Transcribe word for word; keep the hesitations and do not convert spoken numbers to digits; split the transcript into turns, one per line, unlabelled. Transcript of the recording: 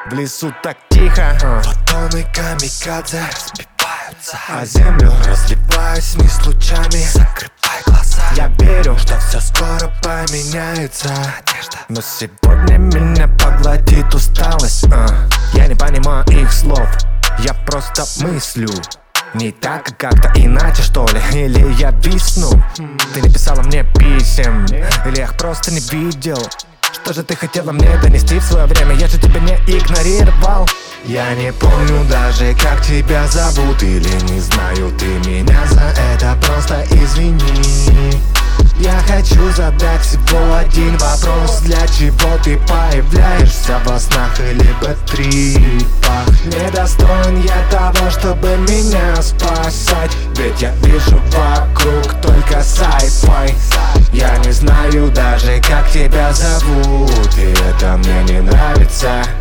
В лесу так тихо, uh.
Фотоны камикадзе разбиваются о землю, разливаясь вниз лучами. Закрывай глаза,
я верю,
что все скоро поменяется. Надежда.
Но сегодня меня поглотит усталость, uh. Я не понимаю их слов, я просто мыслю. Не так, а как-то иначе, что ли? Или я висну? Ты не писала мне писем, или я их просто не видел? Что же ты хотела мне донести в свое время? Я же тебя не игнорировал.
Я не помню даже, как тебя зовут, или не знаю, ты меня за это просто извини. Я хочу задать всего один вопрос: для чего ты появляешься во снах или бэтрипах? Недостоин я того, чтобы меня спасать, ведь я вижу вокруг только sci-fi. Я не знаю даже, как тебя зовут, и это мне не нравится.